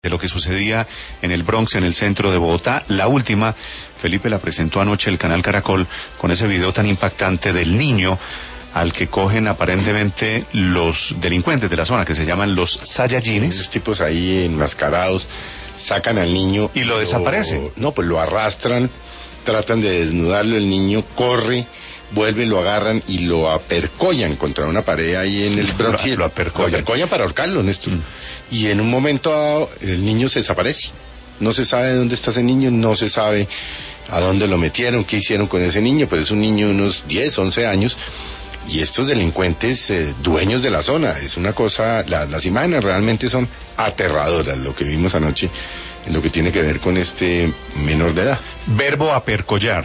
de lo que sucedía en el Bronx, en el centro de Bogotá. La última, Felipe, la presentó anoche el canal Caracol con ese video tan impactante del niño al que cogen aparentemente los delincuentes de la zona, que se llaman los Saiyajines. Esos tipos ahí enmascarados sacan al niño y lo desaparecen. No, pues lo arrastran, tratan de desnudarlo, el niño corre, vuelven, lo agarran y lo apercollan contra una pared ahí en el Bronx. Lo apercollan para ahorcarlo, Néstor. Y en un momento el niño se desaparece. No se sabe dónde está ese niño, no se sabe a dónde lo metieron, qué hicieron con ese niño. Pues es un niño de unos 10, 11 años. Y estos delincuentes, dueños de la zona, es una cosa, las imágenes realmente son aterradoras, lo que vimos anoche, en lo que tiene que ver con este menor de edad. Verbo apercollar.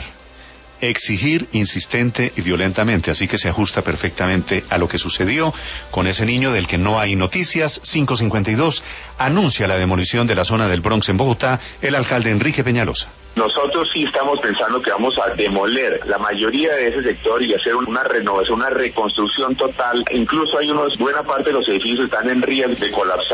Exigir insistente y violentamente, así que se ajusta perfectamente a lo que sucedió con ese niño del que no hay noticias. 5:52, anuncia la demolición de la zona del Bronx en Bogotá el alcalde Enrique Peñalosa. Nosotros sí estamos pensando que vamos a demoler la mayoría de ese sector y hacer una renovación, una reconstrucción total. Incluso hay buena parte de los edificios están en riesgo de colapsar.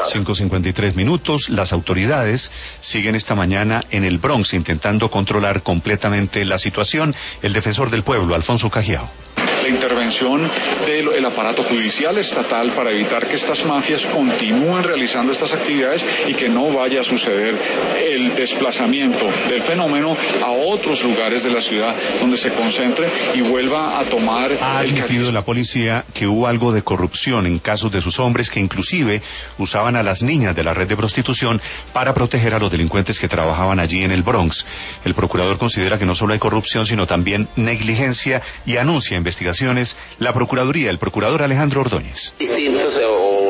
5:53, las autoridades siguen esta mañana en el Bronx intentando controlar completamente la situación. El defensor del pueblo, Alfonso Cajiao. La intervención del aparato judicial estatal para evitar que estas mafias continúen realizando estas actividades y que no vaya a suceder el desplazamiento del fenómeno a otros lugares de la ciudad donde se concentre y vuelva a tomar. Ha admitido la policía que hubo algo de corrupción en casos de sus hombres que inclusive usaban a las niñas de la red de prostitución para proteger a los delincuentes que trabajaban allí en el Bronx. El procurador considera que no solo hay corrupción sino también negligencia y anuncia investigaciones la Procuraduría, el procurador Alejandro Ordóñez. Distintos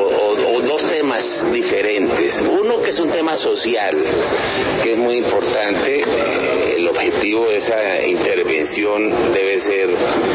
o dos temas diferentes. Uno que es un tema social, que es muy importante. El objetivo de esa intervención debe ser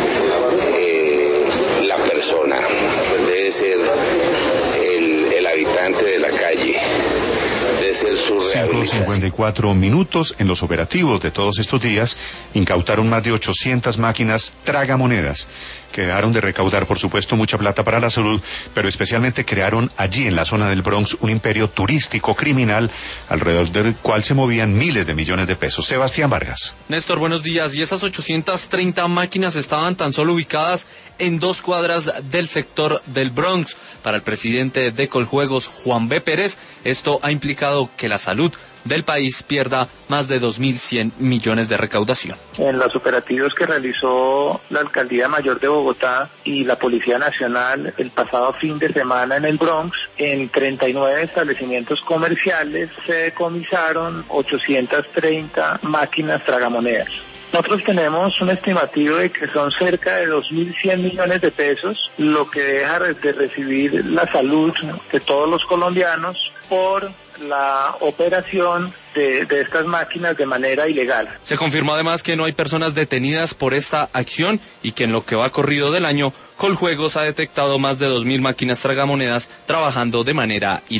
la persona, debe ser el habitante de la calle. Debe ser su rehabilitación. 5:54, en los operativos de todos estos días incautaron más de 800 máquinas tragamonedas. Quedaron de recaudar, por supuesto, mucha plata para la salud, pero especialmente crearon allí en la zona del Bronx un imperio turístico criminal alrededor del cual se movían miles de millones de pesos. Sebastián Vargas. Néstor, buenos días. Y esas 830 máquinas estaban tan solo ubicadas en 2 cuadras del sector del Bronx. Para el presidente de Coljuegos, Juan B. Pérez, esto ha implicado que la salud del país pierda más de 2.100 millones de recaudación. En los operativos que realizó la Alcaldía Mayor de Bogotá y la Policía Nacional el pasado fin de semana en el Bronx, en 39 establecimientos comerciales se decomisaron 830 máquinas tragamonedas. Nosotros tenemos un estimativo de que son cerca de 2.100 millones de pesos, lo que deja de recibir la salud de todos los colombianos por la operación de estas máquinas de manera ilegal. Se confirmó además que no hay personas detenidas por esta acción y que en lo que va corrido del año, Coljuegos ha detectado más de 2.000 máquinas tragamonedas trabajando de manera ilegal.